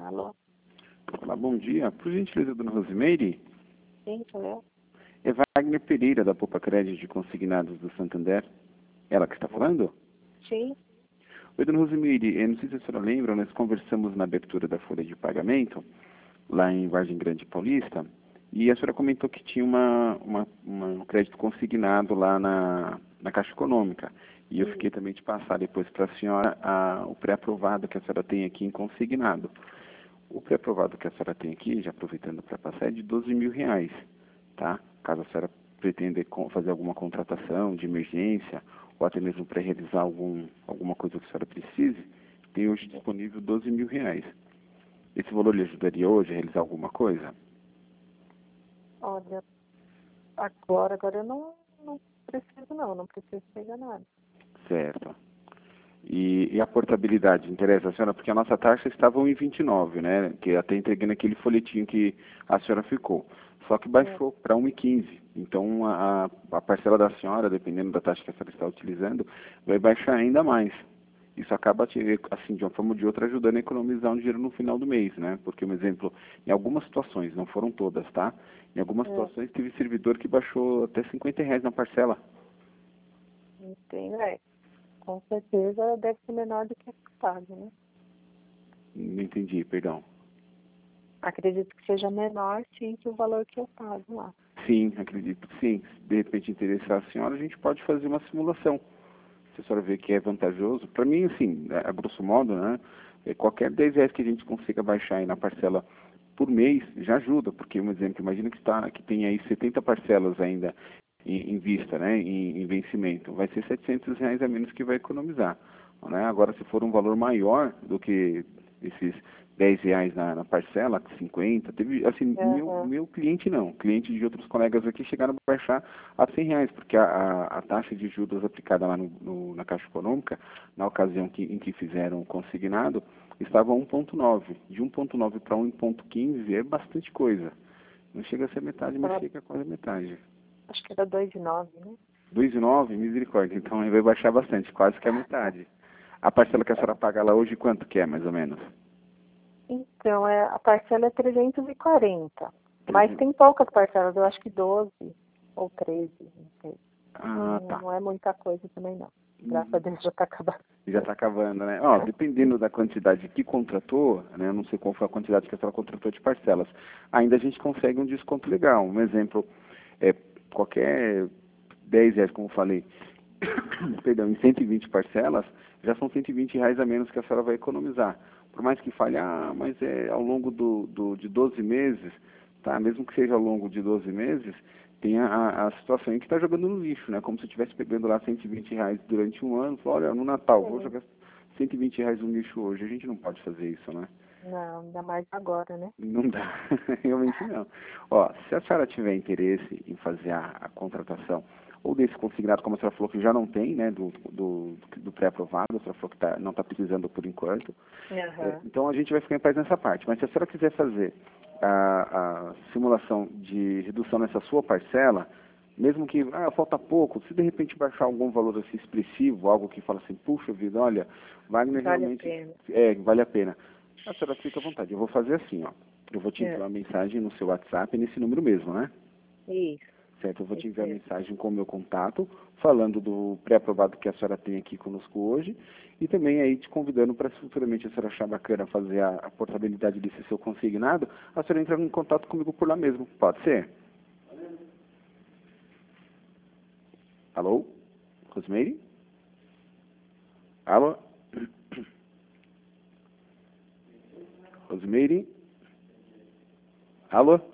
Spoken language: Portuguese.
Alô? Olá, bom dia. Por gentileza, dona Rosimeire? Sim, sou eu? É Wagner Pereira, da Poupa Crédito de Consignados do Santander. Ela que está falando? Sim. Oi, dona Rosimeire. Eu não sei se a senhora lembra, nós conversamos na abertura da folha de pagamento, lá em Vargem Grande Paulista, e a senhora comentou que tinha um crédito consignado lá na Caixa Econômica. E eu fiquei também de passar depois para a senhora o pré-aprovado que a senhora tem aqui em consignado. O pré-aprovado que a senhora tem aqui, já aproveitando para passar, é de R$ 12.000, tá? Caso a senhora pretenda fazer alguma contratação de emergência, ou até mesmo para realizar alguma coisa que a senhora precise, tem hoje disponível R$ 12.000. Esse valor lhe ajudaria hoje a realizar alguma coisa? Olha, agora eu não preciso não preciso pegar nada. Certo. E a portabilidade interessa a senhora? Porque a nossa taxa estava 1,29, né? Que até entreguei naquele folhetinho que a senhora ficou. Só que baixou para 1,15. Então, a parcela da senhora, dependendo da taxa que a senhora está utilizando, vai baixar ainda mais. Isso acaba, assim, de uma forma ou de outra, ajudando a economizar um dinheiro no final do mês, né? Porque, um exemplo, em algumas situações, não foram todas, tá? Em algumas situações, teve servidor que baixou até R$ 50 na parcela. Entendo, com certeza deve ser menor do que a que pago, né? Não entendi, perdão. Acredito que seja menor, sim, que o valor que eu pago lá. Sim, acredito que sim. Se de repente interessar a senhora, a gente pode fazer uma simulação. Se a senhora vê que é vantajoso, para mim, assim, a grosso modo, né, qualquer R$ 10 que a gente consiga baixar aí na parcela por mês já ajuda, porque, um exemplo, imagina que tem aí 70 parcelas ainda em vista, né, em vencimento, vai ser R$ 700 a menos que vai economizar, né? Agora, se for um valor maior do que esses R$ 10 na parcela, 50, teve, assim, meu cliente não, cliente de outros colegas aqui chegaram a baixar a R$ 100, porque a taxa de juros aplicada lá na Caixa Econômica, na ocasião em que fizeram o consignado, estava 1,9. De 1,9 para 1,15 é bastante coisa. Não chega a ser metade, mas chega a quase metade. Acho que era 2,9, né? 2,9, misericórdia. Então aí vai baixar bastante, quase que a metade. A parcela que a senhora paga lá hoje, quanto que é, mais ou menos? Então, a parcela é 340. Mas tem poucas parcelas, eu acho que 12 ou 13, não sei. Tá. Não é muita coisa também, não. Graças a Deus já está acabando. Já está acabando, né? Ó, dependendo da quantidade que contratou, né? Eu não sei qual foi a quantidade que a senhora contratou de parcelas, ainda a gente consegue um desconto legal. Um exemplo, qualquer R$ 10, como eu falei, perdão, em 120 parcelas, já são R$ 120 a menos que a senhora vai economizar. Por mais que fale, mas é ao longo de 12 meses, tá? Mesmo que seja ao longo de 12 meses, tem a situação em que está jogando no lixo, né? Como se estivesse pegando lá R$ 120 durante um ano, fala, olha, no Natal, vou jogar R$ 120 no lixo hoje. A gente não pode fazer isso, né? Não, ainda mais agora, né? Não dá, realmente não. Ó, se a senhora tiver interesse em fazer a contratação ou desse consignado, como a senhora falou que já não tem, né, do pré-aprovado, a senhora falou que não está precisando por enquanto, então a gente vai ficar em paz nessa parte. Mas se a senhora quiser fazer a simulação de redução nessa sua parcela, mesmo que falta pouco, se de repente baixar algum valor assim expressivo, algo que fala assim, puxa vida, olha, Wagner realmente vale a pena. A senhora fica à vontade. Eu vou fazer assim, ó. Eu vou te enviar uma mensagem no seu WhatsApp, nesse número mesmo, né? Isso. Certo, eu vou te enviar a mensagem com o meu contato, falando do pré-aprovado que a senhora tem aqui conosco hoje, e também aí te convidando para, se futuramente a senhora achar bacana fazer a portabilidade desse seu consignado, a senhora entra em contato comigo por lá mesmo. Pode ser? Alô? Rosmeire? Alô? Rosmeire? Alô?